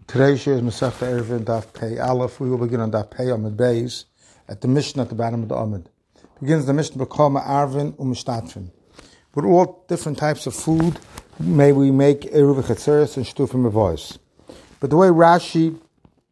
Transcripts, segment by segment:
Today's year is Masechta Eruvin Daf Pei Aleph. We will begin on Daf Pei Amud Beis at the Mishnah at the bottom of the Amud. Begins the Mishnah B'Kol Ma'arvin U'Mishtatfin. With all different types of food, may we make Eruv Chetzeres and Shtufim Mevois. But the way Rashi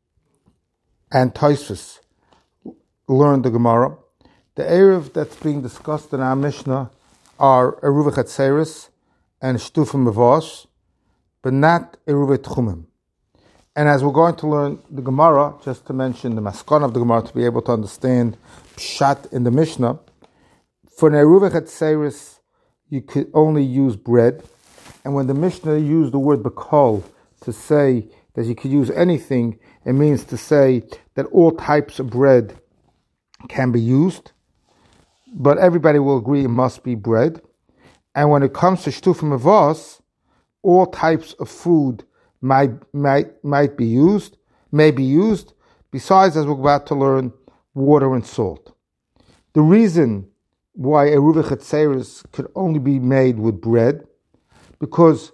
and Tosfos learned the Gemara, the Eruv that's being discussed in our Mishnah are Eruv Chetzeres and Shtufim Mevois, but not Eruv Tchumim. And as we're going to learn the Gemara, just to mention the Maskon of the Gemara to be able to understand Pshat in the Mishnah, for an Eruv Chetzeres, you could only use bread. And when the Mishnah used the word B'Kol to say that you could use anything, it means to say that all types of bread can be used. But everybody will agree it must be bread. And when it comes to Shtufim Mevois, all types of food may be used, besides, as we're about to learn, water and salt. The reason why Eruv Chetzeres could only be made with bread, because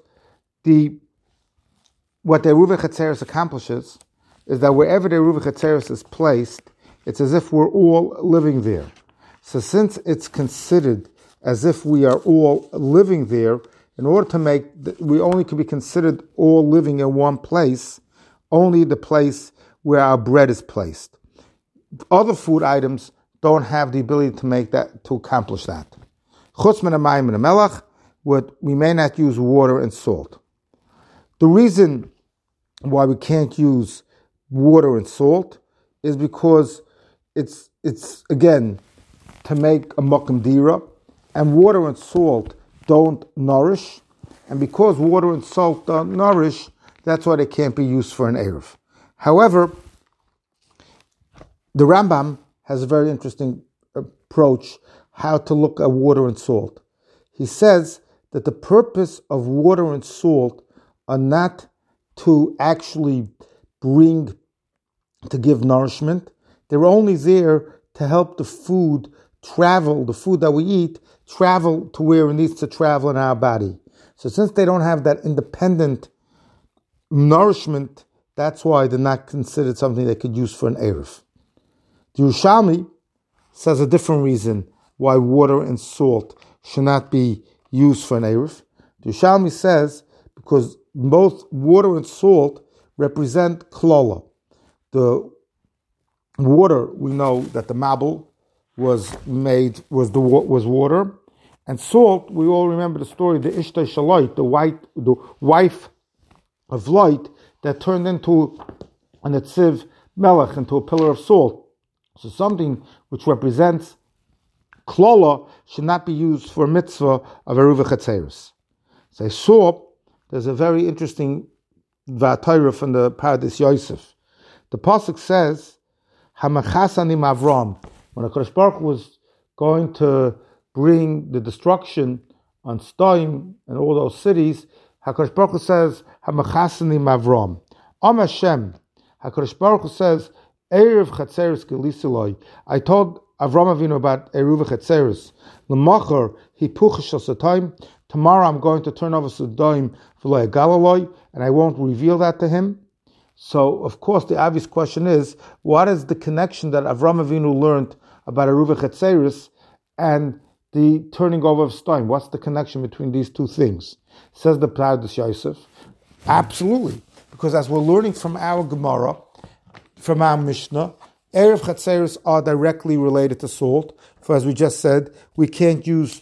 what the Eruv Chetzeres accomplishes is that wherever the Eruv Chetzeres is placed, it's as if we're all living there. So since it's considered as if we are all living there, in order to make, we only can be considered all living in one place, only the place where our bread is placed. Other food items don't have the ability to make that, to accomplish that. Chutz min hamayim and hamelach, we may not use water and salt. The reason why we can't use water and salt is because it's again, to make a makam dira, and water and salt don't nourish, and because water and salt don't nourish, that's why they can't be used for an Eruv. However, the Rambam has a very interesting approach how to look at water and salt. He says that the purpose of water and salt are not to actually to give nourishment. They're only there to help the food travel, the food that we eat, travel to where it needs to travel in our body. So since they don't have that independent nourishment, that's why they're not considered something they could use for an Eruv. The Yerushalmi says a different reason why water and salt should not be used for an Eruv. The Yerushalmi says because both water and salt represent klala. The water, we know that the mabul was water, and salt, we all remember the story, the Ishtay Shalit, the wife of Lot that turned into an Etziv Melech, into a pillar of salt. So something which represents Klola should not be used for a mitzvah of Eruv Chetzeres. So I saw there's a very interesting Vatayra from the Paradis Yosef. The pasuk says, "Hamachasanim Avram." When HaKadosh Baruch Hu was going to bring the destruction on Stoim and all those cities, HaKadosh Baruch Hu says, "Hamachasanim Avram." Am Hashem, HaKadosh Baruch Hu says, "Erev Chetzeres Gelisiloi." I told Avram Avinu about Eruv Chetzeres. L'machar hipuch shel. Tomorrow I'm going to turn over Sodom v'lo Galaloi, and I won't reveal that to him. So, of course, the obvious question is, what is the connection that Avram Avinu learned about Eruv Chetzeres and the turning over of Sodom? What's the connection between these two things? Says the Paradis Yosef. Absolutely. Because as we're learning from our Gemara, from our Mishnah, Eruv Chetzeres are directly related to salt. For as we just said, we can't use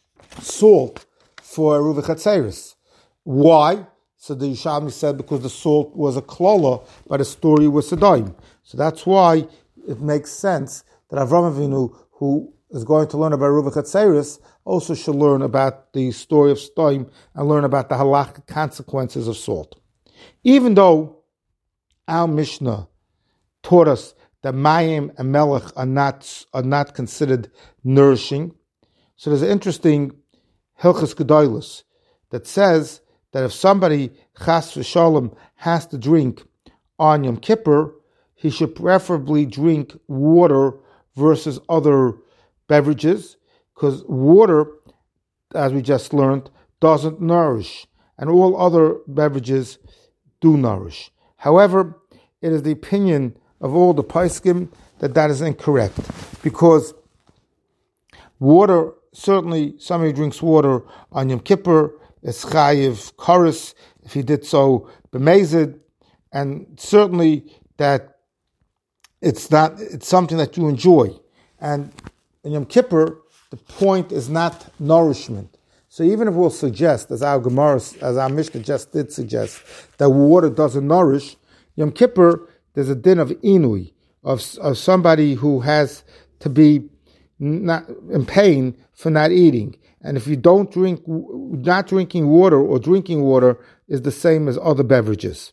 salt for Eruv Chetzeres. Why? So the Yerushalmi said because the salt was a klala, but the story was Sodom. So that's why it makes sense that Avram Avinu, who is going to learn about Eruv Chetzeres, also should learn about the story of Sodom and learn about the halakhic consequences of salt. Even though our Mishnah taught us that mayim and melech are not considered nourishing, so there's an interesting Hilchos Gedolos that says that if somebody, chas v'shalom, has to drink on Yom Kippur, he should preferably drink water versus other beverages, because water, as we just learned, doesn't nourish, and all other beverages do nourish. However, it is the opinion of all the poskim that is incorrect, because water, certainly somebody who drinks water on Yom Kippur is chayiv chorus if he did so b'mezid, and certainly that it's something that you enjoy. And in Yom Kippur, the point is not nourishment. So even if we'll suggest, as our Gemara, as our Mishnah just did suggest, that water doesn't nourish, Yom Kippur, there's a din of inui, of somebody who has to be not in pain for not eating. And if you don't drink, not drinking water or drinking water is the same as other beverages.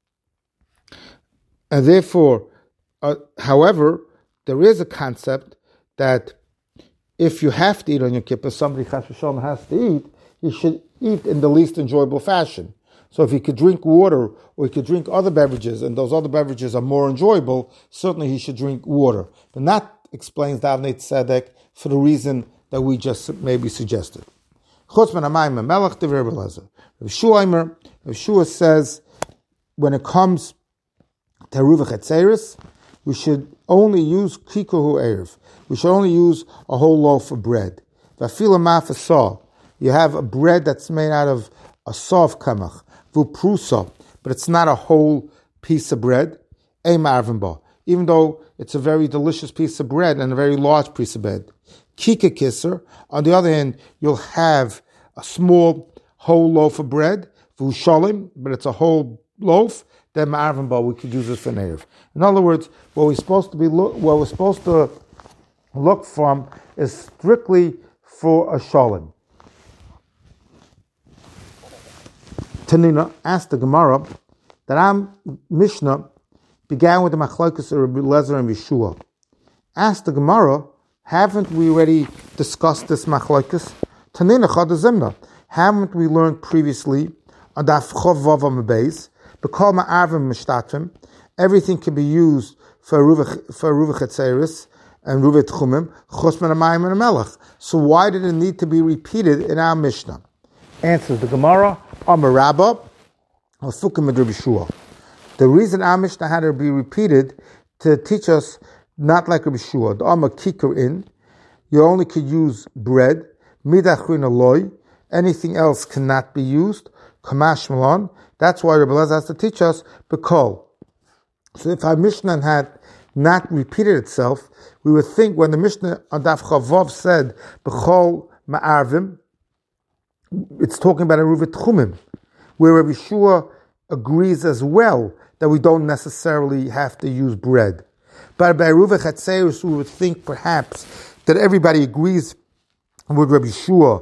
And therefore, however, there is a concept that if you have to eat on Yom Kippur, somebody Chas v'Shalom has to eat, he should eat in the least enjoyable fashion. So if he could drink water or he could drink other beverages, and those other beverages are more enjoyable, certainly he should drink water. But that explains the Avnei Tzedek for the reason that we just maybe suggested. Rav Shua says, when it comes to Eruv Chetzeris, we should only use kikuhu erev. We should only use a whole loaf of bread. V'afila ma'afasah. You have a bread that's made out of a soft kamach, v'prusa, but it's not a whole piece of bread. Even though it's a very delicious piece of bread and a very large piece of bread. Kika kisser. On the other hand, you'll have a small whole loaf of bread, v'ushalim, but it's a whole loaf. Then ma'arvim ba, we could use it for nerev. In other words, what we're supposed to look from is strictly for a shalim. Tanina asked the Gemara that our Mishnah began with the machlokes of Rabbi Lezer and Yeshua. Asked the Gemara, haven't we already discussed this machlokes? Tanina chadazimna. Haven't we learned previously on daf chov vav amabez? B'kol ma'arvim mishtatvim, everything can be used for Eruv Chetzeris and Eruv Tchumim, chos min hamayim and melech. So why did it need to be repeated in our Mishnah? Answers the Gemara, Amar Rabba, Asukim Rabbi Shua. The reason our Mishnah had to be repeated to teach us not like Rabbi Shua. The Amar Kikar in, you only could use bread, midachrin aloy, anything else cannot be used, kamash malon. That's why Rabbi Lezer has to teach us B'kol. So if our Mishnah had not repeated itself, we would think when the Mishnah on Daf Chavav said B'kol Ma'arvim, it's talking about Eruv Tchumim, where Rabbi Shua agrees as well that we don't necessarily have to use bread. But by Eruv Chetzeris, we would think perhaps that everybody agrees with Rabbi Shua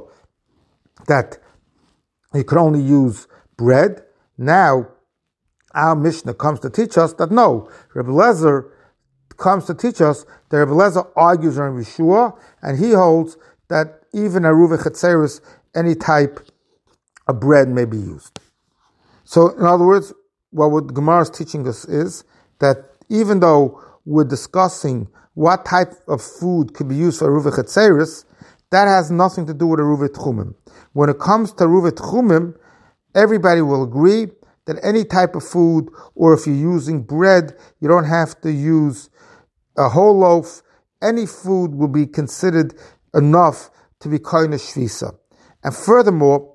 that you could only use bread. Now, our Mishnah comes to teach us that no, Rabbi Lezer comes to teach us that Rabbi Lezer argues on Rabbi Shua, and he holds that even Eruv Chetzeris, any type of bread may be used. So, in other words, what Gemara is teaching us is that even though we're discussing what type of food could be used for Eruv Chetzeris, that has nothing to do with Eruv Tchumim. When it comes to Eruv Tchumim, everybody will agree that any type of food, or if you're using bread, you don't have to use a whole loaf. Any food will be considered enough to be koine shvisa. And furthermore,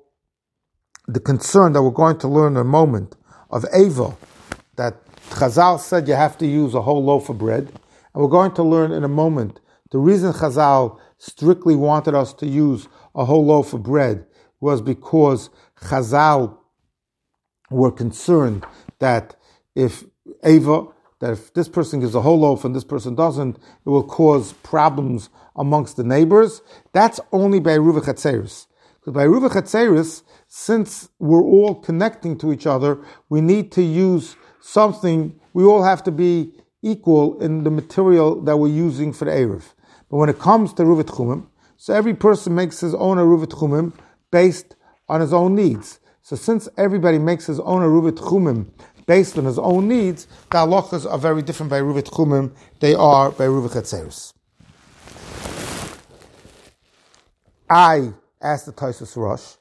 the concern that we're going to learn in a moment of Eva, that Chazal said you have to use a whole loaf of bread, and we're going to learn in a moment the reason Chazal strictly wanted us to use a whole loaf of bread was because Chazal were concerned that if this person gives a whole loaf and this person doesn't, it will cause problems amongst the neighbors. That's only by Eruv Chetzeris. Because by Eruv Chetzeris, since we're all connecting to each other, we need to use something, we all have to be equal in the material that we're using for the Eruv. But when it comes to Eruv Tchumim, so every person makes his own Eruv Tchumim based on his own needs. So since everybody makes his own Eruv Tchumim based on his own needs, the halachas are very different by Eruv Tchumim, they are by Eruv Chetzeris. I asked the Tosfos Rosh,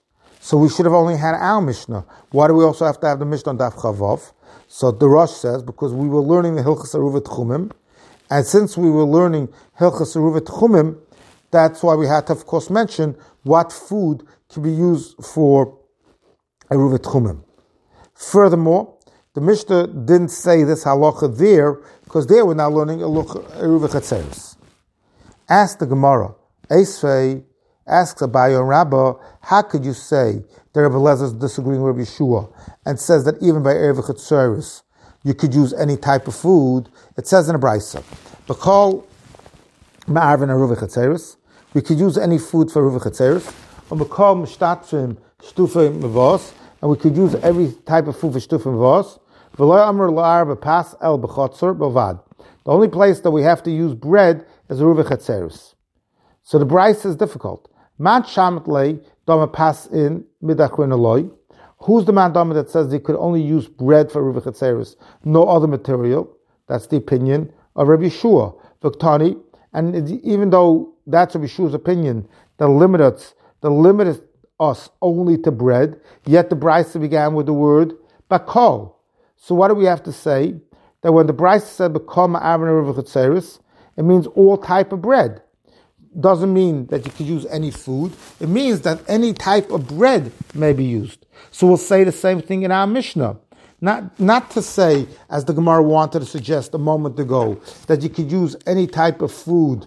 So we should have only had our Mishnah. Why do we also have to have the Mishnah on Daf Chavav? So the Rosh says, because we were learning the Hilchas Eruv Tchumim, and since we were learning Hilchas Eruv Tchumim, that's why we had to, of course, mention what food can be used for Eruv Tchumim. Furthermore, the Mishnah didn't say this halacha there, because there we're now learning Eruv Chatzeres. Ask the Gemara, Esfei asks Abaye and Rabbah, how could you say that Rebbe Eliezer is disagreeing with Rabbi Yeshua and says that even by Erev Chatzeres you could use any type of food? It says in a brayso, B'kol ma'arvin Eruv Chatzeres, we could use any food for Eruv Chatzeres, and B'kol mishtatfim shtufim mevos, and we could use every type of food for shtufim mevos. V'lo amar la'ar b'pas el b'chotzor b'vad. The only place that we have to use bread is Eruv Chatzeres. So the brayso is difficult. Man shamat lei dama pas in midachrin aloi. Who's the man dama that says they could only use bread for Eruv Chatzeres, no other material? That's the opinion of Rabbi Yeshua. V'ktani, and even though that's Rabbi Yeshua's opinion, that limited us only to bread, yet the brayso began with the word bakol. So what do we have to say? That when the brayso said bakol ma'avin Eruv Chatzeres, it means all type of bread. Doesn't mean that you could use any food. It means that any type of bread may be used. So we'll say the same thing in our Mishnah. Not to say, as the Gemara wanted to suggest a moment ago, that you could use any type of food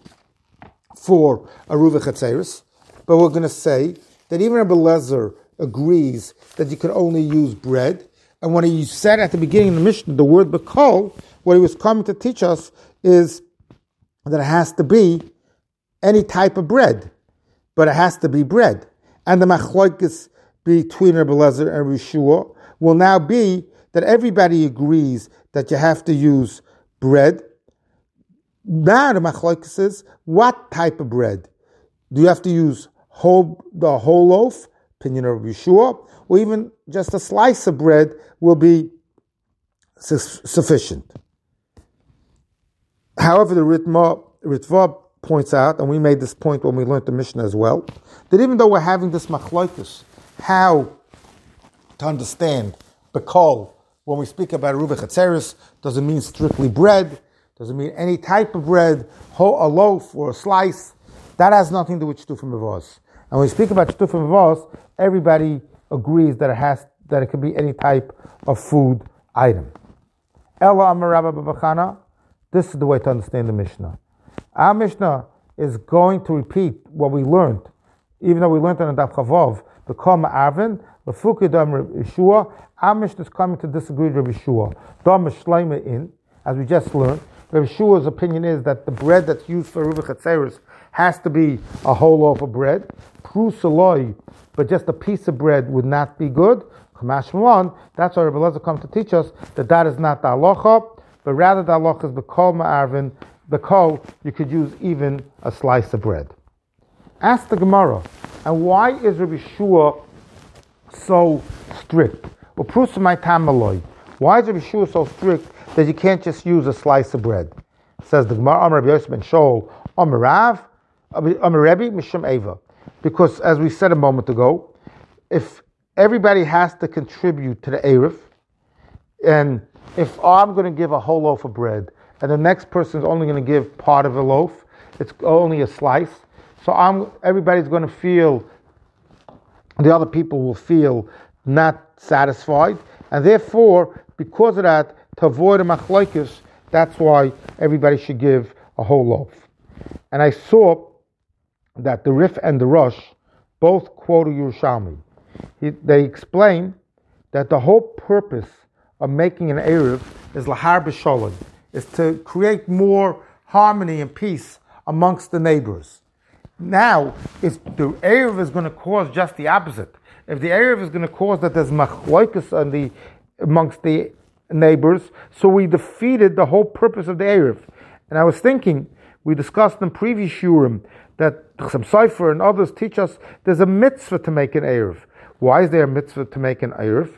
for Eruv Chatzeres, but we're going to say that even Rebbe Eliezer agrees that you could only use bread. And when he said at the beginning of the Mishnah the word Bekol, what he was coming to teach us is that it has to be any type of bread, but it has to be bread. And the machlokes between Rebbe Eliezer and Rabbi Yeshua will now be that everybody agrees that you have to use bread. Now the machlokes is, what type of bread? Do you have to use the whole loaf, opinion of Rabbi Yeshua, or even just a slice of bread will be sufficient? However, the Ritva points out, and we made this point when we learned the Mishnah as well, that even though we're having this machlokes, how to understand Bekol, when we speak about Eruv Chatzeres, doesn't mean strictly bread, doesn't mean any type of bread, a loaf or a slice. That has nothing to do with Shtufim Mevos. And when we speak about Shtufim Mevos, everybody agrees that it can be any type of food item. Ella Amar Rabba B'Chana, this is the way to understand the Mishnah. Our Mishnah is going to repeat what we learned, even though we learned it in Daf Chavav, the Kol Ma'arvin, the Fuki Dam Rabbi Yeshua. Our Mishnah is coming to disagree with Rabbi Yeshua. Dam Shleima in, as we just learned, Rabbi Yeshua's opinion is that the bread that's used for Eruv Chatzeres has to be a whole loaf of bread. Prusaloi, but just a piece of bread would not be good. Kamash Malon, that's why Rabbi Eliezer comes to teach us that is not the halacha, but rather the halacha is Bekol Ma'arvin. Bekol, you could use even a slice of bread. Ask the Gemara, and why is Rabbi Yeshua so strict? Well, Prusamai Tamaloi. Why is Rabbi Yeshua so strict that you can't just use a slice of bread? Says the Gemara, Amar Rabbi Yosef ben Shaul, Amar Rav, Amar Rebbe, Mishum Eva. Because as we said a moment ago, if everybody has to contribute to the Erev, and if I'm going to give a whole loaf of bread, and the next person is only going to give part of a loaf, it's only a slice, so everybody's going to feel, the other people will feel not satisfied, and therefore, because of that, to avoid a machlokes, that's why everybody should give a whole loaf. And I saw that the Rif and the Rosh both quote a Yerushalmi. They explain that the whole purpose of making an Erev is lahar b'sholem, is to create more harmony and peace amongst the neighbors. Now, if the Erev is going to cause just the opposite, if the Erev is going to cause that there's machlokes amongst the neighbors, so we defeated the whole purpose of the Erev. And I was thinking, we discussed in previous shurim that Chassam Sofer and others teach us there's a mitzvah to make an Erev. Why is there a mitzvah to make an Erev?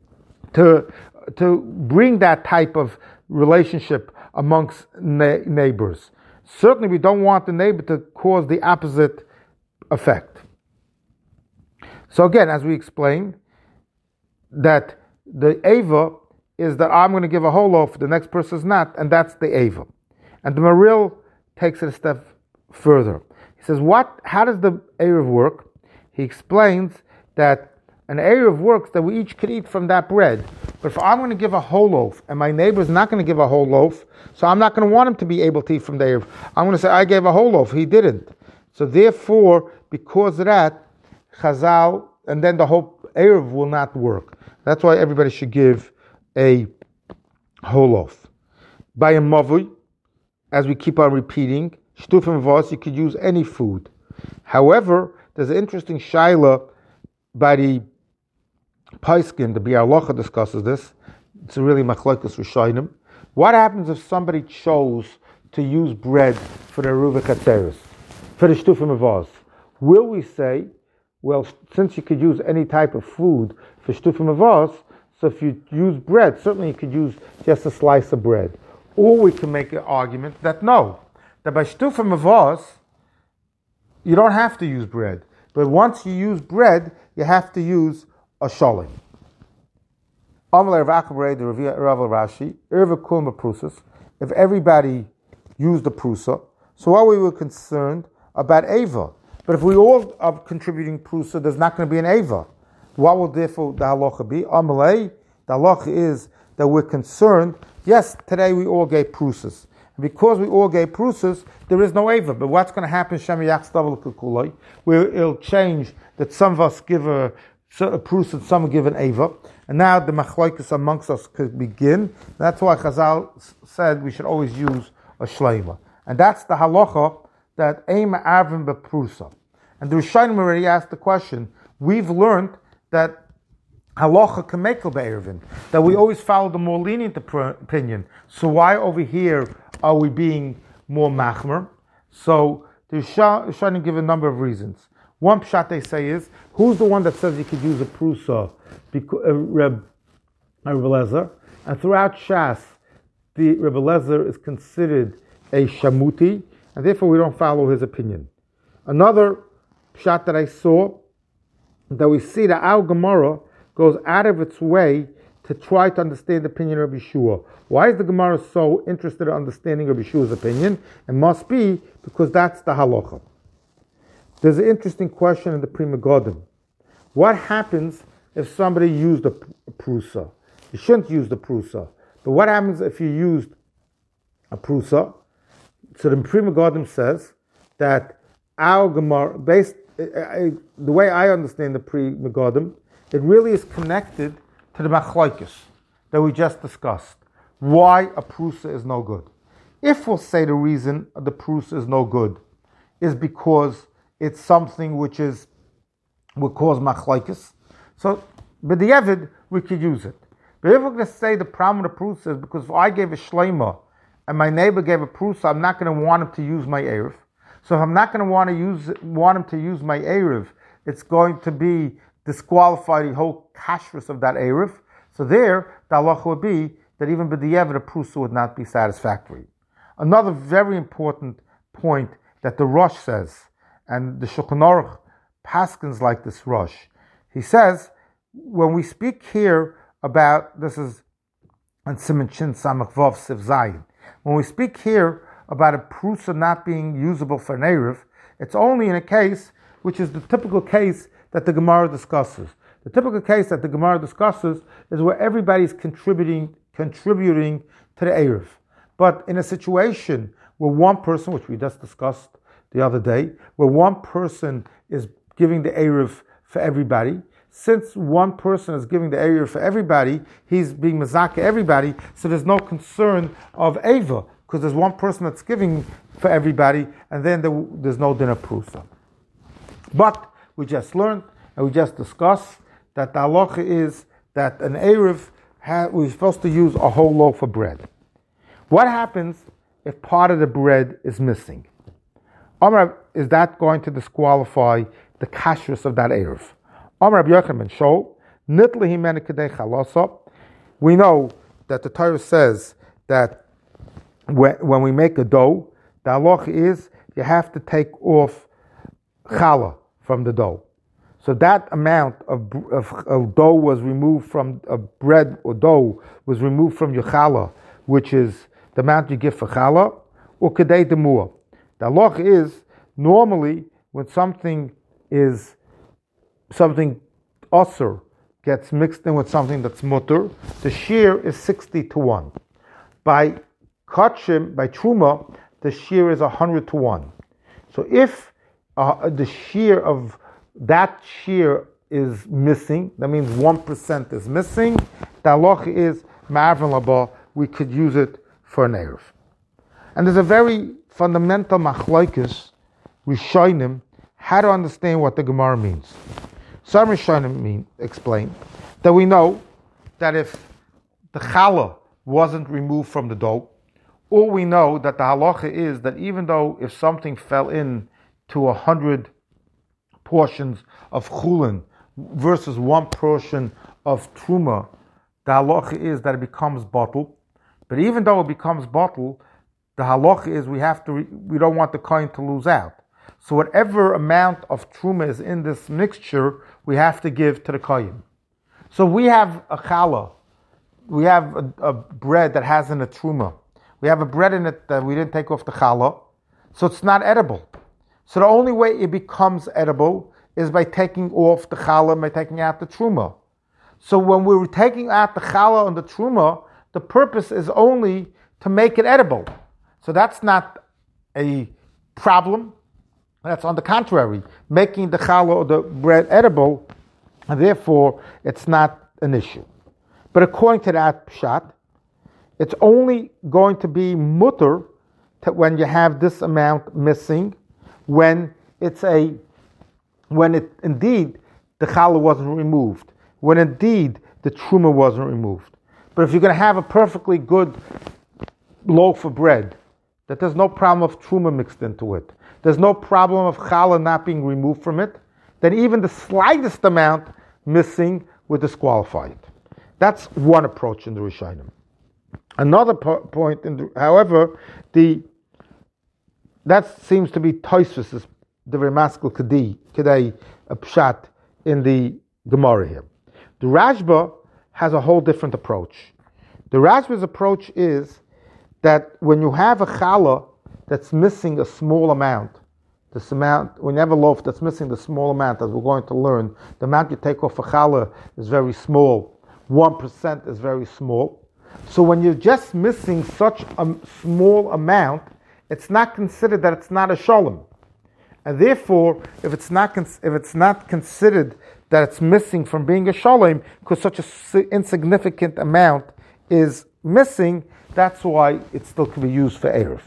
To bring that type of relationship amongst neighbors. Certainly we don't want the neighbor to cause the opposite effect. So again, as we explained, that the Ava is that I'm going to give a whole loaf, the next person is not, and that's the Ava. And the Maril takes it a step further. He says, how does the Erev work? He explains that an Erev works that we each could eat from that bread. But if I'm going to give a whole loaf, and my neighbor is not going to give a whole loaf, so I'm not going to want him to be able to eat from the Erev. I'm going to say, I gave a whole loaf, he didn't. So therefore, because of that, Chazal, and then the whole Erev will not work. That's why everybody should give a whole loaf. By a Mavui, as we keep on repeating, Shtufim Vos, you could use any food. However, there's an interesting shaila by the Paiskin, the Biur Halacha discusses this. It's a really machlokes Rishonim. What happens if somebody chose to use bread for the Eruv Chatzeres, for the Shtufim Vos? Will we say, well, since you could use any type of food for Shtufim Vos, so if you use bread, certainly you could use just a slice of bread. Or we can make an argument that no, that by Shtufim Vos, you don't have to use bread. But once you use bread, you have to use a sholim. If everybody used the prusa, so while we were concerned about Ava, but if we all are contributing prusa, there's not going to be an Ava. What will therefore the halacha be? Amalei, the halacha is that we're concerned, yes, today we all gave prusas. And because we all gave prusas, there is no Ava. But what's going to happen, where it'll change that some of us give a prusa and some give an Ava. And now the machlokes amongst us could begin. That's why Chazal said we should always use a shleima. And that's the halacha that aim avim beprusa. And the Rishonim already asked the question. We've learned that halacha can make be'ervin, that we always follow the more lenient opinion. So why over here are we being more machmer? So the Rishonim give a number of reasons. One pshat they say is, who's the one that says you could use a prusa? Reb Eliezer. And throughout Shas, the Reb Eliezer is considered a shamuti, and therefore we don't follow his opinion. Another pshat that I saw, that we see that our Gemara goes out of its way to try to understand the opinion of Yeshua. Why is the Gemara so interested in understanding of Yeshua's opinion? It must be because that's the halacha. There's an interesting question in the Pri Megadim. What happens if somebody used a prusa? You shouldn't use the prusa. But what happens if you used a prusa? So the Pri Megadim says that our Gemara, the way I understand the Pri Megadim, it really is connected to the machlokes that we just discussed. Why a prusa is no good. If we'll say the reason the prusa is no good is because it's something which will cause machlokes, so b'diavad we could use it. But if we're going to say the problem with the prusa is because if I gave a shleima and my neighbor gave a prusa, I'm not going to want him to use my erev. So if I'm not going to want him to use my erev, it's going to be disqualify the whole kashrus of that erev. So there, the halacha would be that even b'diavad a prusa would not be satisfactory. Another very important point that the Rosh says, and the Shulchan Aruch paskins like this Rosh. He says, when we speak here about, this is in Siman Shin Samach Vav Siv Zayin, when we speak here about a prusa not being usable for an erev, it's only in a case which is the typical case that the Gemara discusses. The typical case that the Gemara discusses is where everybody's contributing to the erev. But in a situation where one person, which we just discussed the other day, where one person is giving the erev for everybody, since one person is giving the erev for everybody, he's being mazaka everybody, so there's no concern of eva, because there's one person that's giving for everybody, and then there's no dinner prusa. But we just learned, and we just discussed, that the halacha is that an erev, we're supposed to use a whole loaf of bread. What happens if part of the bread is missing? Amar, is that going to disqualify the kashrus of that erev? Amar Rabbi Yochanan ben Shaul, nitli himene kedei chalasa. We know that the Torah says that when we make a dough, the halacha is you have to take off challah from the dough. So that amount of dough was removed from bread or dough was removed from your challah, which is the amount you give for challah, or kedei demua. The halacha is normally when something osur gets mixed in with something that's mutter, the shear is 60-1. By kachim, by truma, the shear is 100-1. So if the shear of that shear is missing, that means 1% is missing, the halacha is ma'avan laba, we could use it for an erev. And there's a very fundamental machlokes Rishonim how to understand what the Gemara means. Some Rishonim explain that we know that if the challah wasn't removed from the dough, or we know that the halacha is that even though if something fell in to 100 portions of chulin versus 1 portion of truma, the halacha is that it becomes bottle. But even though it becomes bottle, the halacha is we don't want the kohen to lose out. So whatever amount of truma is in this mixture, we have to give to the kohen. So we have a challah, we have a bread that has in a truma. We have a bread in it that we didn't take off the challah, so it's not edible. So the only way it becomes edible is by taking off the challah, by taking out the truma. So when we were taking out the challah and the truma, the purpose is only to make it edible. So that's not a problem. That's on the contrary, making the challah or the bread edible, and therefore it's not an issue. But according to that pshat, it's only going to be mutter when you have this amount missing, when indeed the challah wasn't removed, when indeed the truma wasn't removed. But if you're going to have a perfectly good loaf of bread, that there's no problem of truma mixed into it, there's no problem of challah not being removed from it, then even the slightest amount missing would disqualify it. That's one approach in the Rishonim. Another point, however, that seems to be Tosfos, the Ramaskal Kedei Pshat in the Gemara here. The Rashba has a whole different approach. The Rashba's approach is that when you have a challah that's missing a small amount, when you have a loaf that's missing the small amount, as we're going to learn, the amount you take off a challah is very small. 1% is very small. So when you're just missing such a small amount, it's not considered that it's not a shalom. And therefore, if it's not considered that it's missing from being a shalom, because such an insignificant amount is missing, that's why it still can be used for erev.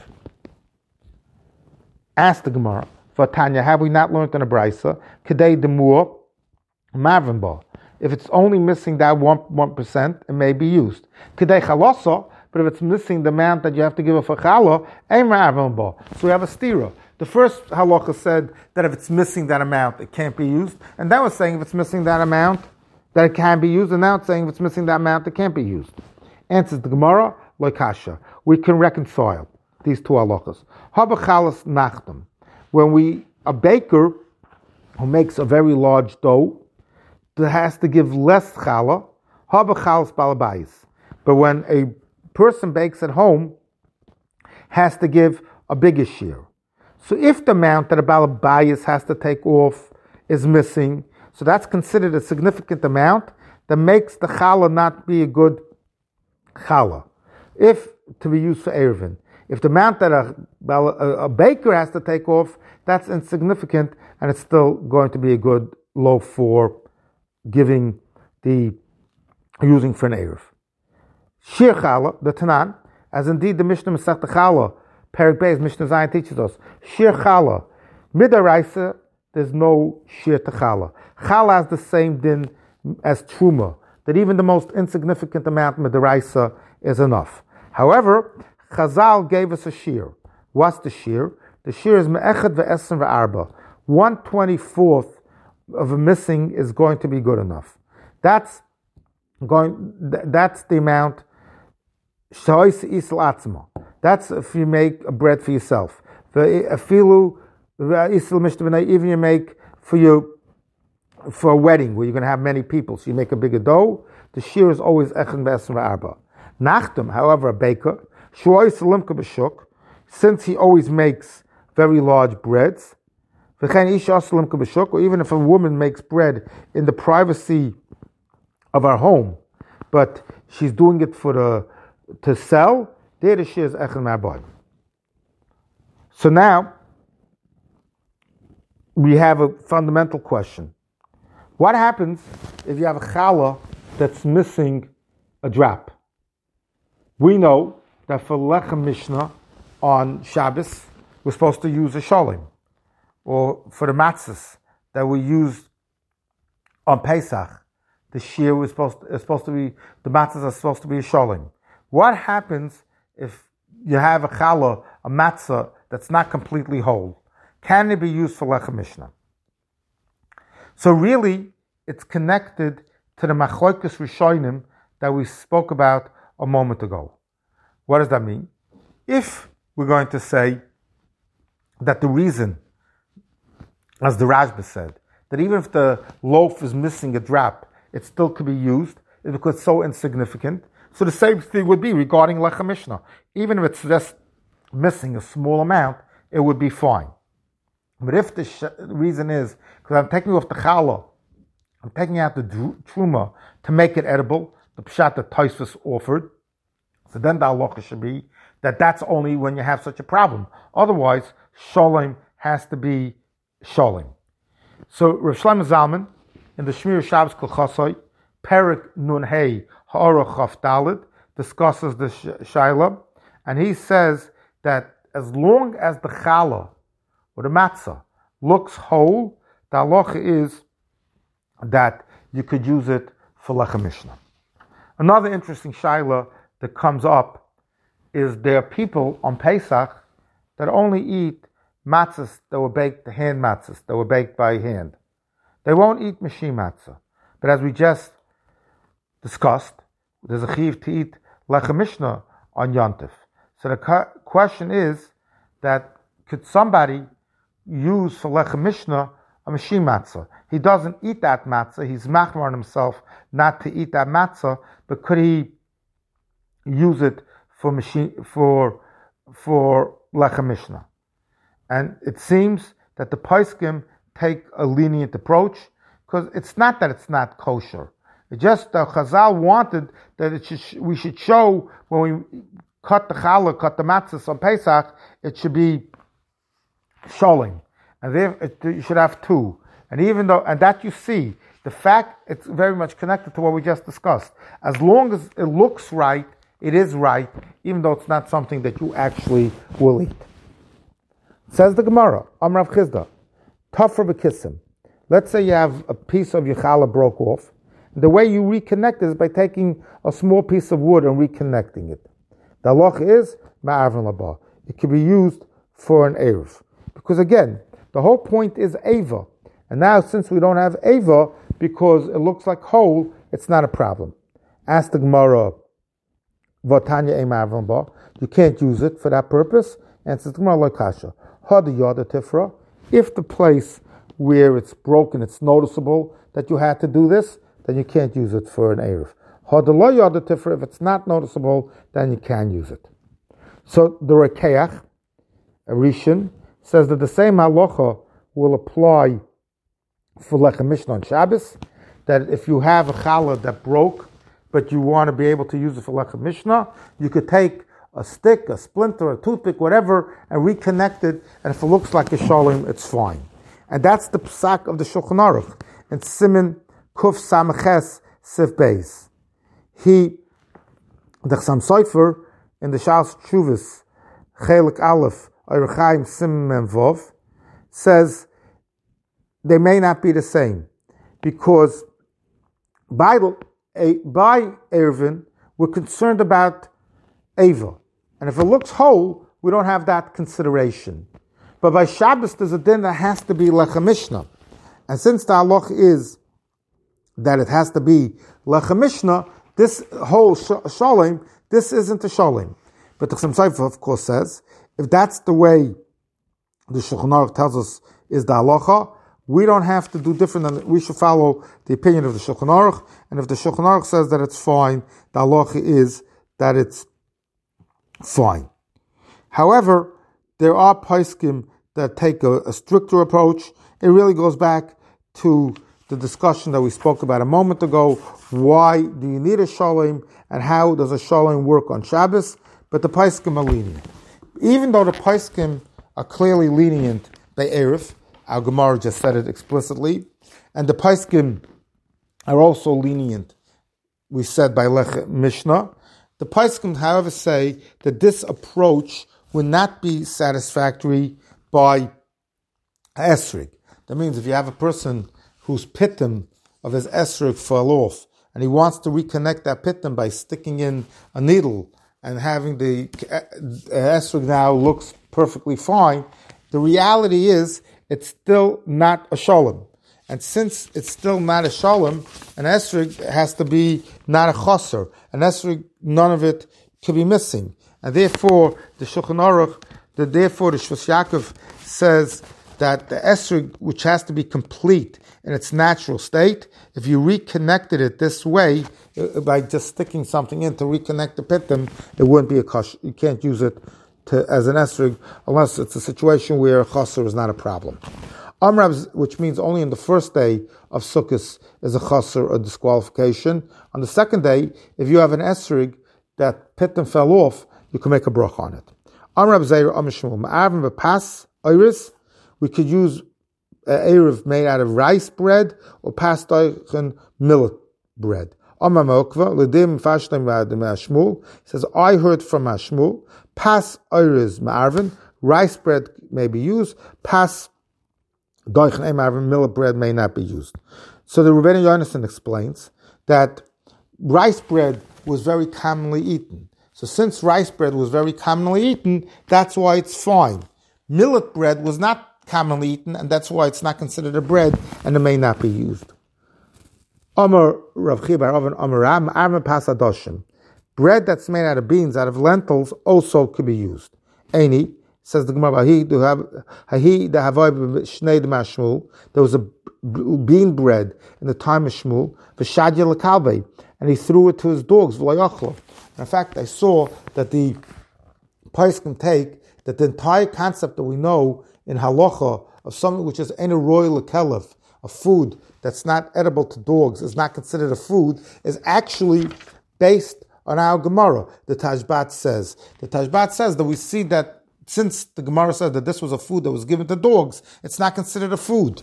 Ask the Gemara, for Tanya, have we not learned in a brisa, kedei demur mavin ba? If it's only missing that 1%, it may be used. Kedei chalasa, but if it's missing the amount that you have to give for challah, ein mavin ba. So we have a stira. The first halacha said that if it's missing that amount, it can't be used. And that was saying if it's missing that amount, that it can be used. And now it's saying if it's missing that amount, it can't be used. Answers the Gemara, loikasha. We can reconcile these two halachas. Haba chalas nachdom. When a baker who makes a very large dough, that has to give less challah, haba chalas balabayis. But when a person bakes at home, has to give a bigger shear. So if the amount that a balabayis has to take off is missing, so that's considered a significant amount that makes the challah not be a good challah, if to be used for erevin. If the amount that a baker has to take off, that's insignificant, and it's still going to be a good loaf for using for an erev. Shir challah, the Tanan, as indeed the Mishnah Masechta Challah, Perek Beis, Mishnah Zayin teaches us, shir challah, midaraisa, there's no shir to challah. Challah has the same din as truma, that even the most insignificant amount midaraisa is enough. However, Chazal gave us a shir. What's the shir? The shir is me'echad ve'esen ve'arba. 1/24 of a missing is going to be good enough. That's the amount. That's if you make a bread for yourself. Even you make for your for a wedding where you're going to have many people, so you make a bigger dough, the shear is always echen be'esrim v'arba. Nachtum, however, a baker, shuois limka b'shuk, since he always makes very large breads, v'chen isha limka b'shuk, or even if a woman makes bread in the privacy of her home, but she's doing it to sell, there the shear is echen v'arba. So now, we have a fundamental question. What happens if you have a challah that's missing a drop? We know that for lechem mishnah on Shabbos, we're supposed to use a sholim. Or for the matzahs that we use on Pesach, the shear is supposed to be, the matzahs are supposed to be a sholim. What happens if you have a challah, a matzah, that's not completely whole? Can it be used for lechem mishnah? So really, it's connected to the machlokes rishonim that we spoke about a moment ago. What does that mean? If we're going to say that the reason, as the Rashba said, that even if the loaf is missing a drop, it still could be used, is because it's so insignificant. So the same thing would be regarding lechem mishnah. Even if it's just missing a small amount, it would be fine. But if the reason is, because I'm taking off the challah, I'm taking out the truma to make it edible, the pshat that Tosfos offered, so then the halacha should be that that's only when you have such a problem. Otherwise, sholim has to be sholim. So Rav Shlomo Zalman, in the Shmir Shabbos Kol Chosai, Perek Nun Hey Ha'orach Chaf Daled, discusses the shaila, and he says that as long as the challah or the matzah looks whole, the halacha is that you could use it for lechem mishnah. Another interesting shaila that comes up is there are people on Pesach that only eat matzahs that were baked, the hand matzahs that were baked by hand. They won't eat machine matzah. But as we just discussed, there's a chiv to eat lechem mishnah on Yontif. So the question is that could somebody use for lechem mishnah a machine matzah? He doesn't eat that matzah. He's machmar on himself not to eat that matzah, but could he use it for lechem mishnah? And it seems that the poskim take a lenient approach because it's not that it's not kosher. It's just that Chazal wanted that we should show when we cut the challah, cut the matzahs on Pesach, it should be sholim, and you should have two. And even though, and that you see, the fact it's very much connected to what we just discussed. As long as it looks right, it is right, even though it's not something that you actually will eat. Says the Gemara, Amar Rav Chizda, Tafra b'kisim. Let's say you have a piece of your challah broke off. The way you reconnect is by taking a small piece of wood and reconnecting it. The halacha is ma'arvin laba. It can be used for an eruv. Because again, the whole point is eva. And now since we don't have eva, because it looks like whole, it's not a problem. Ask the Gemara, Vatanya e ma'arvin laba. You can't use it for that purpose. And it says the Gemara like kasha. Hada yada tifra. If the place where it's broken, it's noticeable that you had to do this, then you can't use it for an eruv. Hada lo yada tifra. If it's not noticeable, then you can use it. So the Rekeach, a Rishon, says that the same halacha will apply for lechem mishnah on Shabbos, that if you have a challah that broke, but you want to be able to use it for lechem mishnah, you could take a stick, a splinter, a toothpick, whatever, and reconnect it, and if it looks like a sholim, it's fine. And that's the psak of the Shulchan Aruch, and Siman Kuf Samaches Sif Beis. The Chassam Sofer, in the Shas Tshuvos, Chelik Aleph, Erechaim Siman Vov, says they may not be the same, because by Eruvin, we're concerned about Eva. And if it looks whole, we don't have that consideration. But by Shabbos, there's a din that has to be lechem mishnah. And since the halach is that it has to be lechem mishnah, this whole sholim, this isn't a sholim. But the Chassam Sofer, of course, says, if that's the way the Shulchan Aruch tells us is the halacha, we don't have to do different than, we should follow the opinion of the Shulchan Aruch, and if the Shulchan Aruch says that it's fine, the halacha is that it's fine. However, there are poskim that take a stricter approach. It really goes back to the discussion that we spoke about a moment ago. Why do you need a shalom, and how does a shalom work on Shabbos? But the poskim are lenient. Even though the poskim are clearly lenient by Erev, our Gemara just said it explicitly, and the poskim are also lenient, we said by Lech Mishnah. The poskim, however, say that this approach would not be satisfactory by esrig. That means if you have a person whose pittim of his esrig fell off, and he wants to reconnect that pittim by sticking in a needle and having the esrig now looks perfectly fine, the reality is it's still not a shalom. And since it's still not a shalom, an esrig has to be not a chaser. An esrig, none of it could be missing. And therefore, the Shulchan Aruch, the Shvus Yaakov says that the esrig, which has to be complete in its natural state, if you reconnected it this way, by just sticking something in to reconnect the pittim, it wouldn't be a kosher. You can't use it as an esrig unless it's a situation where a chaser is not a problem. Amrav, which means only on the first day of Sukkot is a chaser or disqualification. On the second day, if you have an esrig that pittim fell off, you can make a bracha on it. Amrav Zeir Amishmul Ma'avim V'pas Iris. We could use Erev made out of rice bread or pas doichen millet bread. Amar Mokva L'dim Fashtem V'adim Ashmul says, I heard from Ashmul, pas Iris Ma'arvin, rice bread may be used, pas doichen Ma'arvin, millet bread may not be used. So the Rebbeinu Yonason explains that rice bread was very commonly eaten. So since rice bread was very commonly eaten, that's why it's fine. Millet bread was not commonly eaten, and that's why it's not considered a bread, and it may not be used. Amar Rav Chiya bar Oven Amar Ram Arma Pasadoshim. Bread that's made out of beans, out of lentils, also could be used. Eini, says the Gemara, there was a bean bread in the time of Shmuel, v'shadya lekalbei, and he threw it to his dogs, v'layachlo. In fact, I saw that the poskim take that the entire concept that we know in halacha of something which is ein roy lekelev, a food that's not edible to dogs, is not considered a food, is actually based on our Gemara. The Tashbat says that we see that since the Gemara said that this was a food that was given to dogs, it's not considered a food.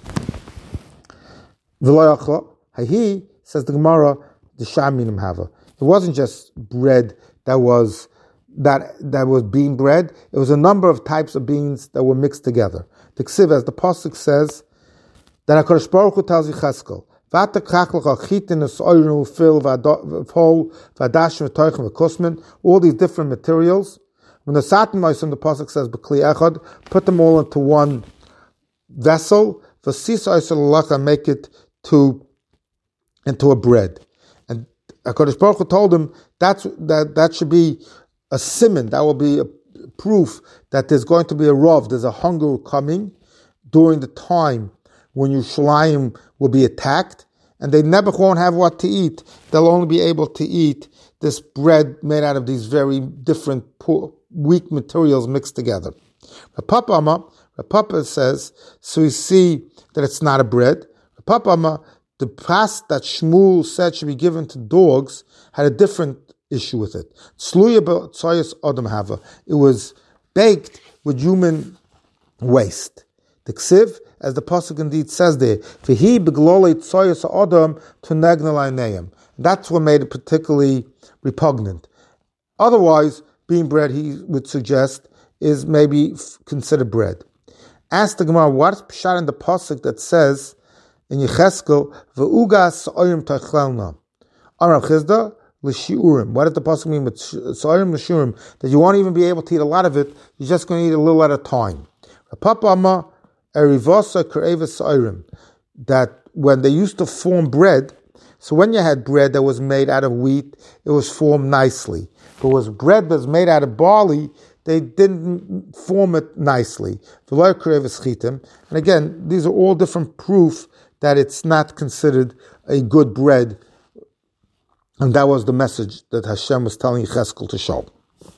He says the Gemara, the shaminim hava. It wasn't just bread that was bean bread. It was a number of types of beans that were mixed together. The Ksiv, as the pasuk says, that HaKadosh Baruch Hu tells Yecheskel, all these different materials. When the Satan Moisim, the pasuk says, put them all into one vessel, make it into a bread. And HaKadosh Baruch Hu told him that should be a siman, that will be a proof that there's going to be a rov, there's a hunger coming during the time when Yerushalayim will be attacked, and they never won't have what to eat. They'll only be able to eat this bread made out of these very different weak materials mixed together. Papa says, so we see that it's not a bread. Papa, the pas that Shmuel said should be given to dogs had a different issue with it. It was baked with human waste. The Ksiv, as the pasuk indeed says there, that's what made it particularly repugnant. Otherwise, bean bread, he would suggest, is maybe considered bread. Ask the Gemara, what's pshat in the pasuk that says in Yecheskel, "Ve'ugas sa'orim tachelna"? Amar Chizda l'shiurim. What does the pasuk mean with sa'orim l'shiurim? That you won't even be able to eat a lot of it. You're just going to eat a little at a time. Papa Amar erivasa kre'eva sa'orim. That when they used to form bread, so when you had bread that was made out of wheat, it was formed nicely. But was bread that was made out of barley, they didn't form it nicely. And again, these are all different proof that it's not considered a good bread. And that was the message that Hashem was telling Yecheskel to show.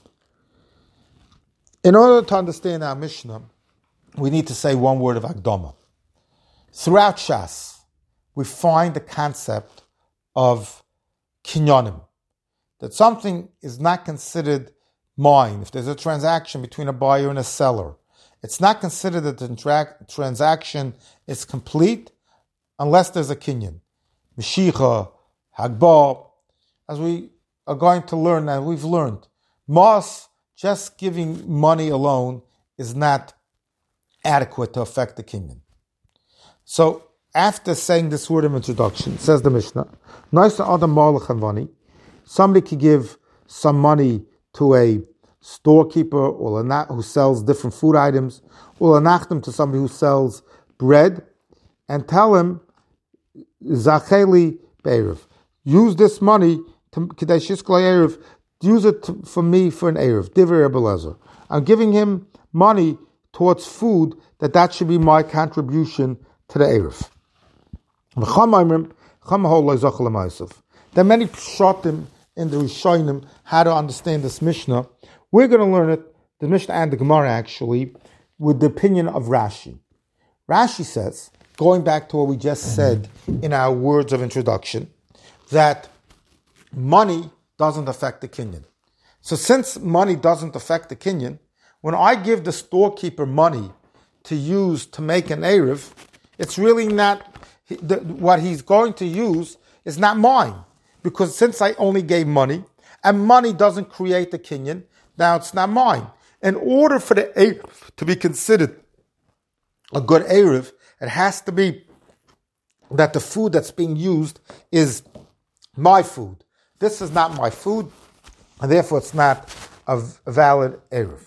In order to understand our Mishnah, we need to say one word of Akdama. Throughout Shas, we find the concept of kinyonim, that something is not considered mine. If there's a transaction between a buyer and a seller, it's not considered that the transaction is complete unless there's a kinyan. Meshicha, Hagbah, as we are going to learn, and we've learned, Mas, just giving money alone is not adequate to affect the kinyan. So, after saying this word of introduction, says the Mishnah, somebody could give some money to a storekeeper or who sells different food items, or to somebody who sells bread, and tell him, Zacheli Be'erev, use this money to use it for me for an Erev, Divrei Rebbe Eliezer. I'm giving him money towards food, that should be my contribution to the Erev. There are many pshatim in the Rishonim how to understand this Mishnah. We're going to learn it, the Mishnah and the Gemara actually, with the opinion of Rashi. Rashi says, going back to what we just said in our words of introduction, that money doesn't affect the kinyan. So since money doesn't affect the kinyan, when I give the storekeeper money to use to make an Erev, it's really not, what he's going to use is not mine. Because since I only gave money, and money doesn't create the kinyan, now it's not mine. In order for the Erev to be considered a good Erev, it has to be that the food that's being used is my food. This is not my food, and therefore it's not a valid Erev.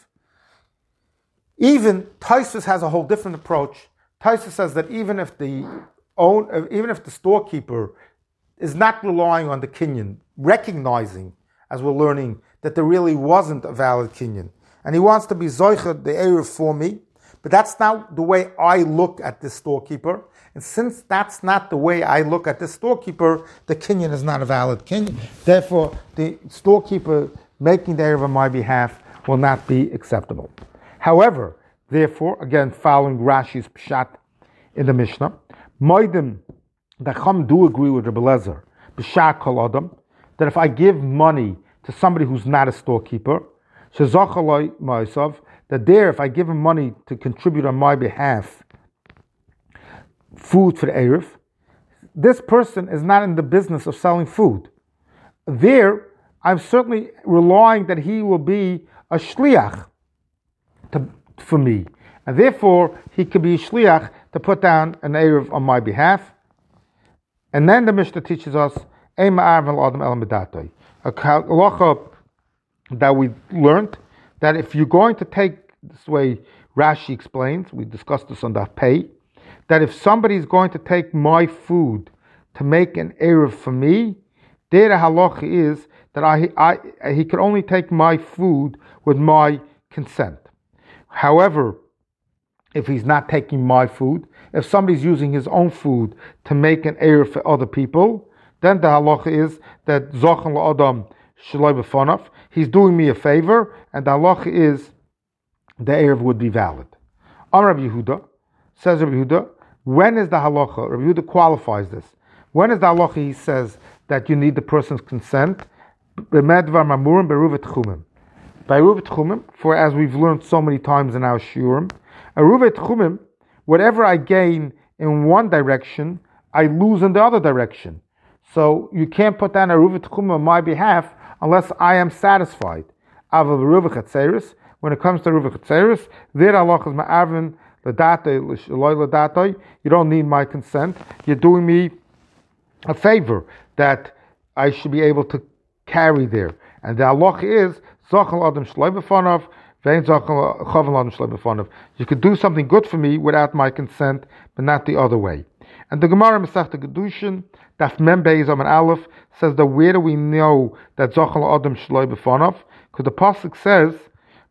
Even Tosfos has a whole different approach. Tosfos says that even if the storekeeper is not relying on the kinyan, recognizing, as we're learning, that there really wasn't a valid kinyan, and he wants to be zoicha the Erev for me, but that's not the way I look at this storekeeper. And since that's not the way I look at this storekeeper, the kinyan is not a valid kinyan. Therefore, the storekeeper making the Erev on my behalf will not be acceptable. However, therefore, again, following Rashi's pshat in the Mishnah, Moedim, the Chum do agree with Rebbe Eliezer, b'shar kol adam, that if I give money to somebody who's not a storekeeper, shezochaloi ma'asav, that there, if I give him money to contribute on my behalf, food for the Erev, this person is not in the business of selling food. There, I'm certainly relying that he will be a shliach for me. And therefore, he could be a shliach to put down an Erev on my behalf. And then the Mishnah teaches us, a halacha that we learned, that if you're going to take, this way Rashi explains, we discussed this on Daf Pei, that if somebody is going to take my food to make an Erev for me, there the halacha is that he can only take my food with my consent. However, if he's not taking my food, if somebody's using his own food to make an Erev for other people, then the halacha is that Zochen la'adam shaloi b'fanav, he's doing me a favor, and the halacha is the Erev would be valid. Amar Rabbi Yehuda, says Rabbi Yehuda, when is the halacha? Rabbi Yehuda qualifies this. When is the halacha? He says that you need the person's consent. B'medvar mamurim beruvet chumim. By ruvet chumim, for as we've learned so many times in our shiurim, a ruvet chumim, whatever I gain in one direction, I lose in the other direction. So you can't put down a ruvet chumim on my behalf unless I am satisfied. Aval ruvet chatzeris. When it comes to ruvet chatzeris, there halacha is ma'avin l'datoi. You don't need my consent. You're doing me a favor that I should be able to carry there. And the halacha is zachal adam shloi b'fanav, vein zachal chavan adam shloi b'fanav. You could do something good for me without my consent, but not the other way. And the Gemara Masechta Kedushin, Daf Mem Beis Amud Aleph, says that where do we know that zachal adam shloi b'fanav? Because the pasuk says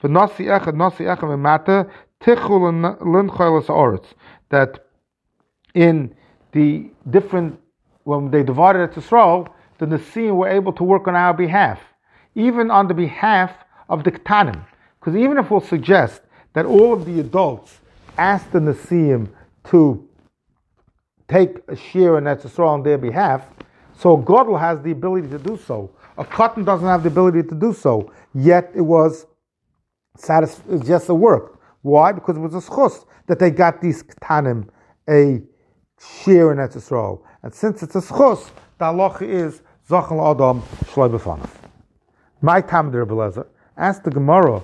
That in the different, when they divided it to Yisrael, the Nesiim were able to work on our behalf, even on the behalf of the Ketanim. Because even if we'll suggest that all of the adults asked the Nesiim to take a share in Eretz Yisrael on their behalf, so Godel has the ability to do so. A Katan doesn't have the ability to do so, yet it was just a work. Why? Because it was a schus that they got these Ketanim a share in Eretz Yisrael. And since it's a schus, the halacha is Zachal Adam Shloi B'fanav. My Talmud Rebbe Lezer asked the Gemara,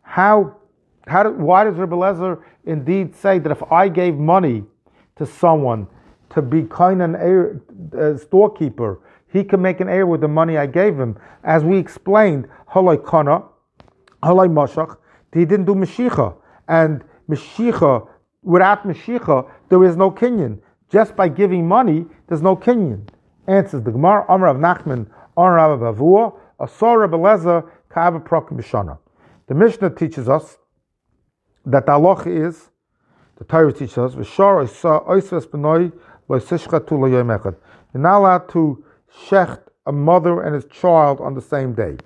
why does Rebbe Lezer indeed say that if I gave money to someone to be kind of a storekeeper, he can make an heir with the money I gave him? As we explained, Halai Kana, Halai Mashach, he didn't do Mashiach. And Mashiach, without Mashiach, there is no Kinyan. Just by giving money, there's no Kinyan. Answers the Gemara, Amar of Nachman, Amar of Avua, Asor Rebbe Lezer, Ka'ava Prokim B'Shana. The Mishnah teaches us that the halacha is, the Torah teaches us, V'shar oisves b'noi lo'sishchatu lo'yom echad. You're not allowed to shecht a mother and his child on the same day.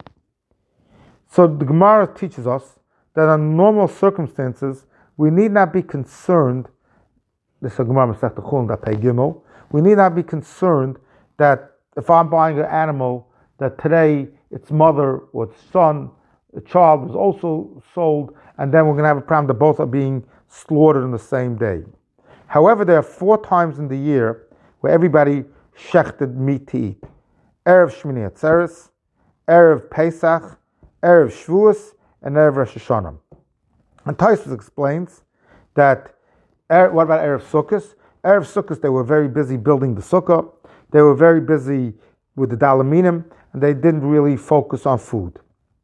So the Gemara teaches us that under normal circumstances, we need not be concerned, this is a Gemara Masechta Chulin, that pay Gimel, we need not be concerned that if I'm buying an animal, that today its mother or its son, a child was also sold, and then we're going to have a problem that both are being slaughtered on the same day. However, there are 4 times in the year where everybody shechted meat to eat. Erev Shmini Atzeres, Erev Pesach, Erev Shavuos, and Erev Rosh Hashanah. And Tosfos explains that, what about Erev Sukkot? Erev Sukkot, they were very busy building the sukkah, they were very busy with the dalaminim, and they didn't really focus on food.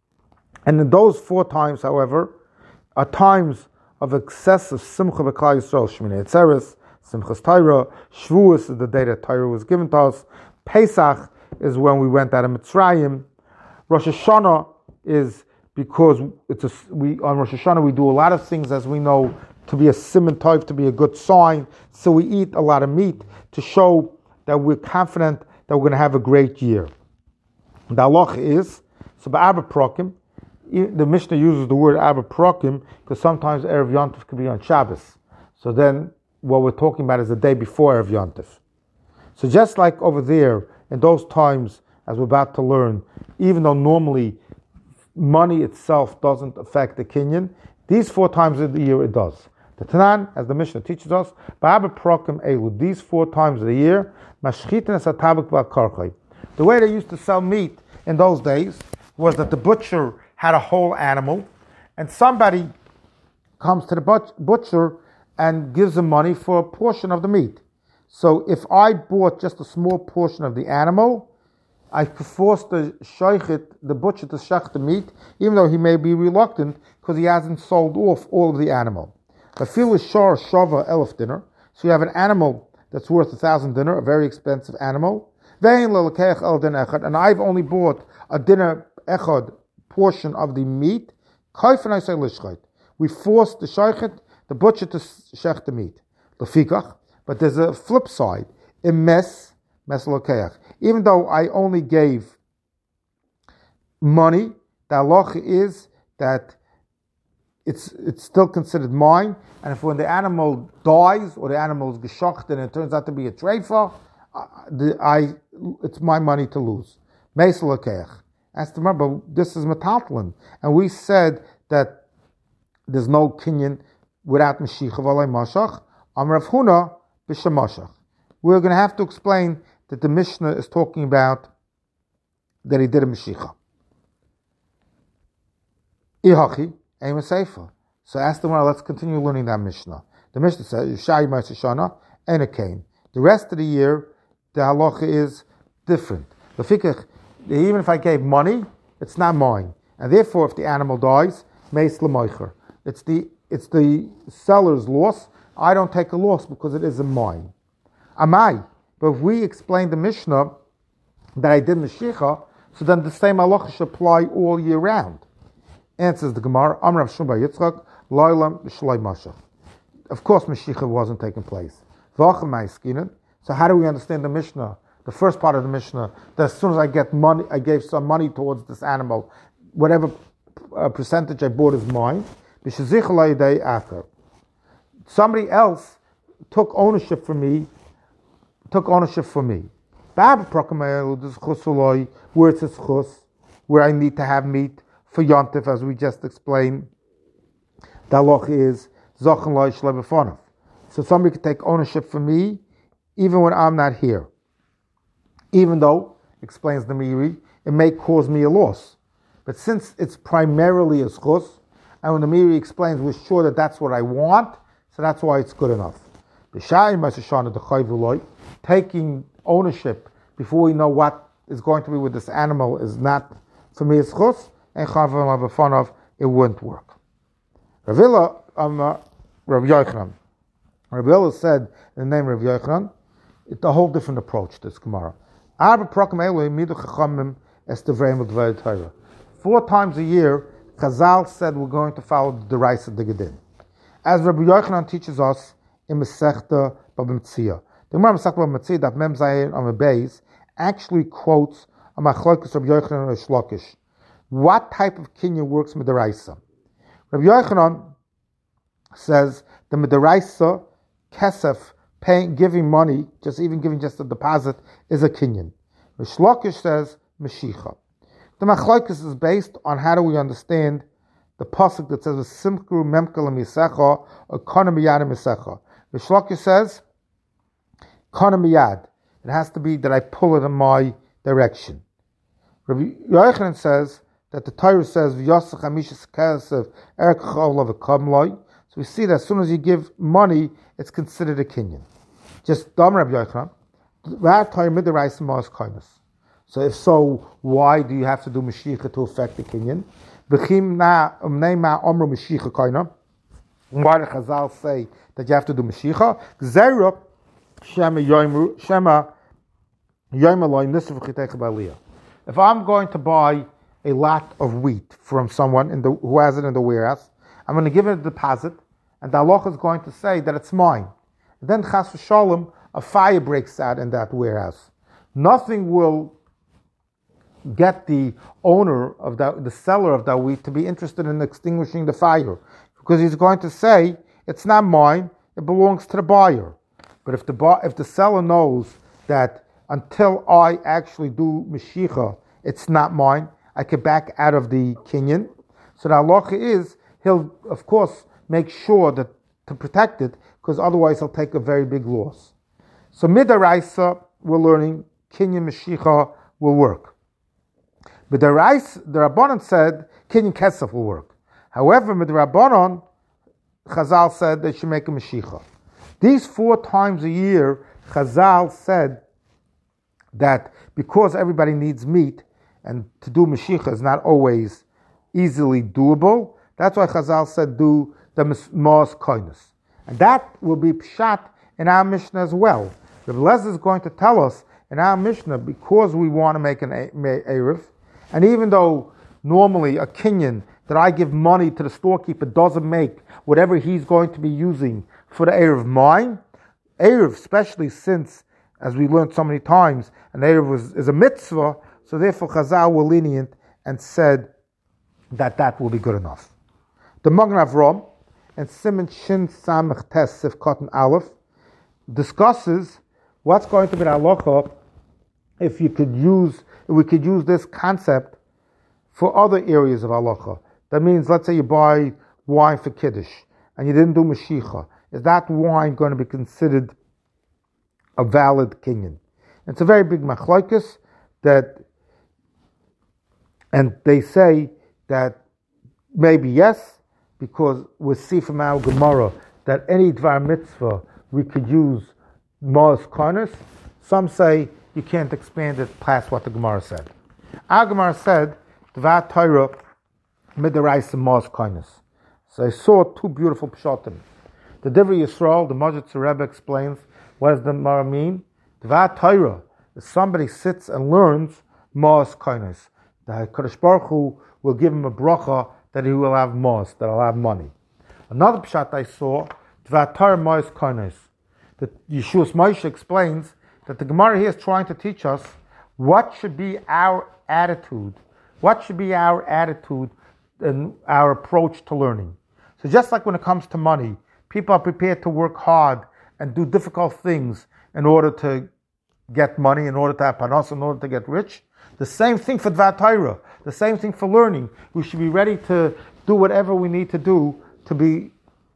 And in those 4 times, however, are times of excessive simcha b'klal Yisrael. Shmini Atzeres, Simchas Torah, Shavuos is the day that Torah was given to us. Pesach is when we went out of Mitzrayim. Rosh Hashanah is because on Rosh Hashanah we do a lot of things, as we know, to be a siman tov, to be a good sign. So we eat a lot of meat to show that we're confident that we're going to have a great year. The halacha is, so ba'arba prokim, the Mishnah uses the word arba prokim because sometimes Erev Yontif can be on Shabbos. So then what we're talking about is the day before Erev Yontif. So just like over there, in those times, as we're about to learn, even though normally money itself doesn't affect the Kinyan, these 4 times of the year it does. The Tanan, as the Mishnah teaches us, ba'arba prokim elu, these 4 times of the year, mashchitin es hatabak v'akarchai. The way they used to sell meat in those days was that the butcher had a whole animal, and somebody comes to the butcher and gives him money for a portion of the meat. So if I bought just a small portion of the animal, I could force the butcher to shech the meat, even though he may be reluctant because he hasn't sold off all of the animal. But fil shar shava elef dinner, so you have an animal that's worth 1,000 dinner, a very expensive animal, and I've only bought a dinner echad portion of the meat. We force the sheichet, the butcher, to shech the meat. But there's a flip side. Even though I only gave money, the halacha is that it's still considered mine. And if when the animal dies or the animal is geshocht and it turns out to be a treifa, it's my money to lose. As to remember, this is metaltlin, and we said that there's no kinyan without Mashiach v'alei Mashach. Amar Rav Huna b'shemashach. We're going to have to explain that the Mishnah is talking about that he did a Mashiach. Ihachi aim a sefer. So ask the one. Let's continue learning that Mishnah. The Mishnah says Yishai Ma'aseh Shana and a kain. The rest of the year, the halacha is different. Even if I gave money, it's not mine, and therefore, if the animal dies, meis l'moicher. It's the seller's loss. I don't take a loss because it isn't mine. Amai. But if we explain the Mishnah that I did Mashiach, so then the same halacha should apply all year round. Answers the Gemara, Amr Rav Shimon bar Yitzchak, Loilam Shloi Mashach. Of course, Mashiach wasn't taking place. So how do we understand the Mishnah? The first part of the Mishnah, that as soon as I get money, I gave some money towards this animal, whatever percentage I bought is mine. Somebody else took ownership for me. Where it says chus, where I need to have meat for yontif, as we just explained. The halacha is zachan lo yishloi b'fanav. So somebody could take ownership for me, even when I'm not here. Even though, explains the Meiri, it may cause me a loss. But since it's primarily a schus, and when the Meiri explains, we're sure that that's what I want, so that's why it's good enough. Taking ownership before we know what is going to be with this animal is not, for me, it's schus, and it wouldn't work. Rav Yochanan. Rav Hillel said in the name of Rav Yochanan, it's a whole different approach to this Gemara. 4 times a year, Chazal said we're going to follow the Deraisa D'Gedin. As Rabbi Yochanan teaches us in Masechta Baba Metzia. The Gemara Masechta Baba Metzia, that Mem Zayin on the base, actually quotes a Machlokes Rabbi Yochanan and Reish Lakish. What type of kinyan works with Deraisa? Rabbi Yochanan says the Midaraisa Kesef, giving money, even giving a deposit, is a kinyan. Reish Lakish says Meshicha. The machlokes is based on how do we understand the pasuk that says Simkru Memkel Misecha or Kana Miyad Misecha. Reish Lakish says Kana Miyad. It has to be that I pull it in my direction. Rabbi Yochanan says that the Torah says V'yasach Hamishas Kesef Erek Cholav V'Kamloi. So we see that as soon as you give money, it's considered a kinyan. Just Dam Rabbi Yochanan. That Torah Midaraisa Ma'as Kindness. So if so, why do you have to do Mashiach to affect the kinyan? Why did Chazal say that you have to do Mashiach? If I'm going to buy a lot of wheat from someone who has it in the warehouse, I'm going to give it a deposit, and the halacha is going to say that it's mine. And then Chas v'Shalom, a fire breaks out in that warehouse. Nothing will get the owner of the seller of that wheat to be interested in extinguishing the fire, because he's going to say it's not mine; it belongs to the buyer. But if the seller knows that until I actually do Mashiach, it's not mine, I can back out of the kinyan. So the halacha is he'll of course make sure that to protect it, because otherwise he'll take a very big loss. So midaraisa we're learning kinyan Mashiach will work. But the Rabbanon said kinyan kesef will work. However, with the Rabbanon, Chazal said they should make a Mashiach. These 4 times a year, Chazal said that because everybody needs meat, and to do Mashiach is not always easily doable, that's why Chazal said do the Ma'as Kindness. And that will be pshat in our Mishnah as well. Rabbi Lezer is going to tell us in our Mishnah, because we want to make an Erev, and even though normally a kinyan that I give money to the storekeeper doesn't make whatever he's going to be using for the Erev mine, Erev, especially since, as we learned so many times, an Erev is a mitzvah, so therefore Chazal were lenient and said that will be good enough. The Magen Avram and Siman Shin Samech Tes Sif Cotton Aleph discusses what's going to be the halacha if we could use this concept for other areas of halacha. That means, let's say you buy wine for Kiddush and you didn't do Mashiach. Is that wine going to be considered a valid kinyan? It's a very big machlokes and they say that maybe yes, because we see from our Gemara that any Dvar Mitzvah we could use Ma'as Kindness. Some say you can't expand it past what the Gemara said. Our Gemara said, Dvar Torah Midaraisa Ma'as Kindness. So I saw 2 beautiful pshatim. The Divrei Yisrael, the Majid Rebbe explains, what does the Gemara mean? Dvar Torah is somebody sits and learns Ma'as Kindness. The HaKadosh Baruch Hu will give him a bracha that he will have mos, that I'll have money. Another pshat I saw, Dvatar Mois Koines. That Yeshua's Moshe explains that the Gemara here is trying to teach us what should be our attitude. What should be our attitude and our approach to learning. So just like when it comes to money, people are prepared to work hard and do difficult things in order to get money, in order to have panos, in order to get rich. The same thing for Dvar Torah, the same thing for learning. We should be ready to do whatever we need to do to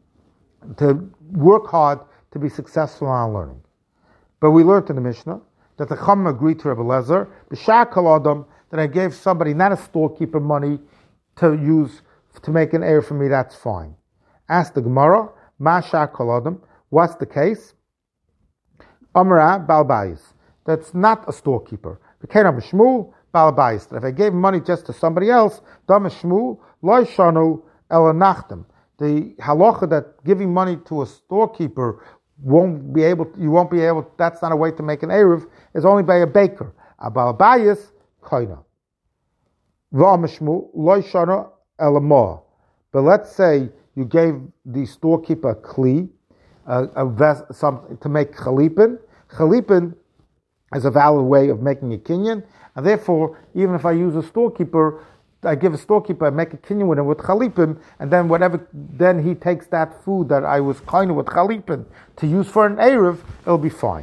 work hard to be successful in our learning. But we learned in the Mishnah that the Chacham agreed to Rebbe Lezer, B'shar kol adam, that I gave somebody, not a storekeeper, money to use to make an heir for me, that's fine. Ask the Gemara, Ma shar kol adam, what's the case? Amra bal bayis, that's not a storekeeper. V'kein Shmuel bal bayis, that if I gave money just to somebody else, Dam Shmuel lo shanu ela nachtem. The halacha that giving money to a storekeeper you won't be able, that's not a way to make an Erev, is only by a baker. A bal bayis, koina. But let's say you gave the storekeeper a kli, something to make chalipin. Chalipin is a valid way of making a kinyan, and therefore, even if I use a storekeeper, I give a storekeeper, I make a kinyan with him with chalipin, and then he takes that food that I was kind of with chalipin to use for an erev, it'll be fine.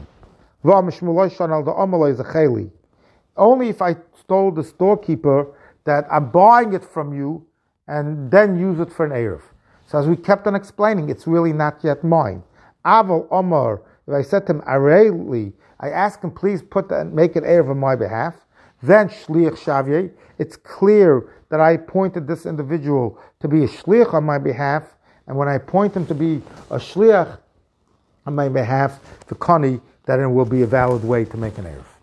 Only if I told the storekeeper that I'm buying it from you and then use it for an erev. So as we kept on explaining, it's really not yet mine. Aval Omar, if I said to him, Areli, I ask him, please make an erev on my behalf. Then Shliach Shavye, it's clear that I appointed this individual to be a Shliach on my behalf, and when I appoint him to be a Shliach on my behalf, the Kani, that it will be a valid way to make an erev.